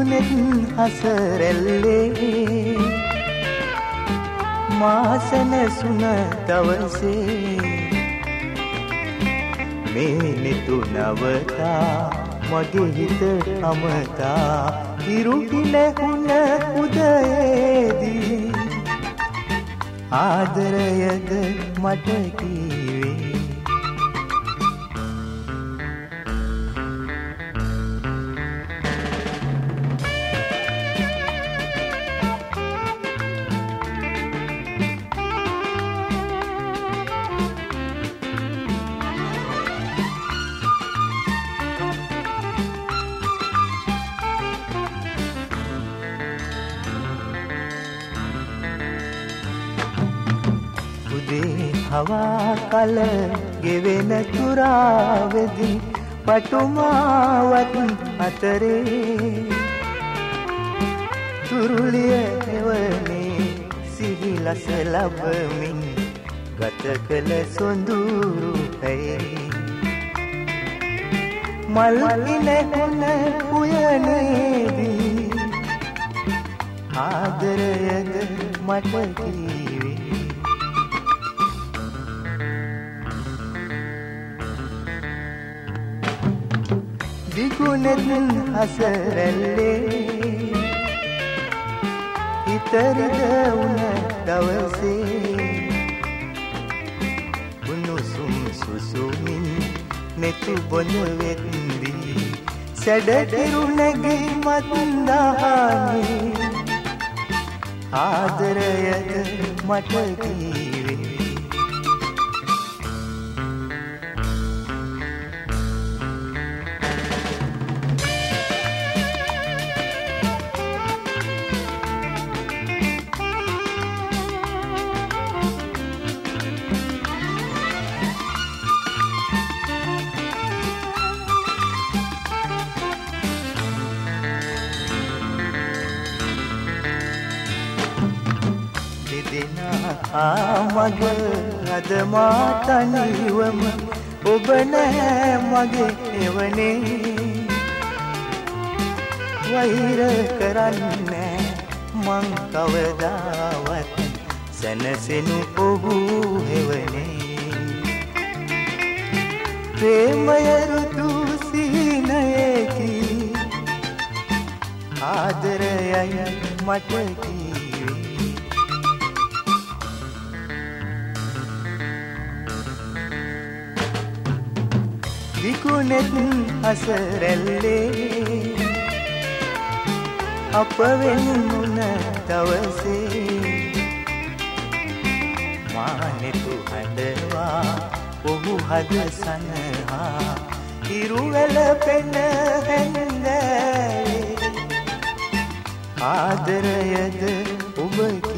දිගුනෙත් හසරැල්ලේ මාසනසුන දවසේ මේ නිතු නවතා මගේ හිත අමතා ඉරුකිලහුණ උදයේදී ආදරයද මට කීවේ हवा कल ගෙවෙන තුරාවෙදි පටුමාවත් අතරේ තුරුලිය එවනේ සිහිලස ලැබමින් ගත කළ සොඳුරු ඇයි මල් ඉලෙන උයනේදී ආදරයද මට කීවේ දිගුනෙත් හසරැල්ලේ හිතරිද උන දවසේ උණුසුම් සුසුමින් නෙතු බොඳ වෙද්දී සැඩතිරු නැගී මත්දානේ ආදරයද මට කීවේ මග අද මා තනිවම ඔබ නැහැ මගේ එවනේ වෛර කරන්නේ මං කවදාවත් සැනසෙනු ඔහු එවනේ ප්‍රේමය ඍතු සීනයකි ආදරයයි මට දිගුනෙත් හසරැල්ලේ අප වෙනුන දවසේ මානෙතු හඬවා ඔහු හද සනහා ඉරුවැල පෙන හැන්දෑවේ ආදරයද ඔබ